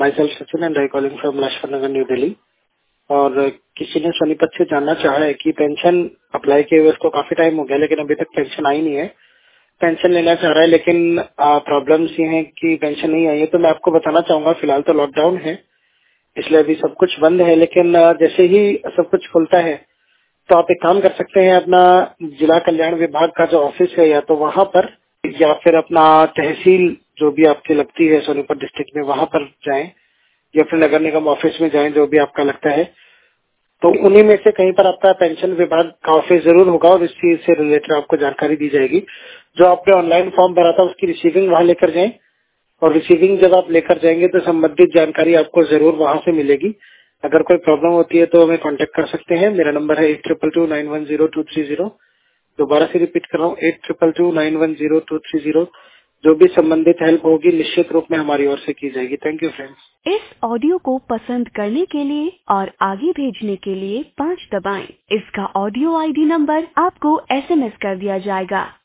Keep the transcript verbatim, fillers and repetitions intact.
My self Sachin and I calling from Lajpat Nagar New Delhi. और किसी ने सोनीपत से जानना चाहा है कि पेंशन अप्लाई किए हुए उसको काफी टाइम हो गया लेकिन अभी तक पेंशन आई नहीं है। पेंशन लेना चाह रहा है लेकिन प्रॉब्लम्स ये हैं कि पेंशन नहीं आई है। तो मैं आपको बताना चाहूंगा, फिलहाल तो लॉकडाउन है इसलिए अभी सब कुछ बंद है, लेकिन आ, जैसे ही सब कुछ खुलता है तो आप एक काम कर सकते हैं, अपना जिला कल्याण विभाग का जो ऑफिस है या तो वहां पर या फिर अपना तहसील जो भी आपकी लगती है सोनीपत डिस्ट्रिक्ट में वहां पर जाएं या फिर नगर निगम ऑफिस में जाएं, जो भी आपका लगता है। तो उन्हीं में से कहीं पर आपका पेंशन विभाग का ऑफिस जरूर होगा और इस चीज से रिलेटेड आपको जानकारी दी जाएगी। जो आपने ऑनलाइन फॉर्म भरा था उसकी रिसीविंग वहां लेकर जाएं और रिसीविंग जब आप लेकर जाएंगे तो संबंधित जानकारी आपको जरूर वहां से मिलेगी। अगर कोई प्रॉब्लम होती है तो हमें कांटेक्ट कर सकते हैं। मेरा नंबर है eight triple two nine one zero two three zero. दोबारा से रिपीट कर रहा हूँ, eight triple two nine one zero two three zero. जो भी संबंधित हेल्प होगी निश्चित रूप में हमारी ओर से की जाएगी। Thank you friends. इस ऑडियो को पसंद करने के लिए और आगे भेजने के लिए पाँच दबाएं। इसका ऑडियो आईडी नंबर आपको एसएमएस कर दिया जाएगा।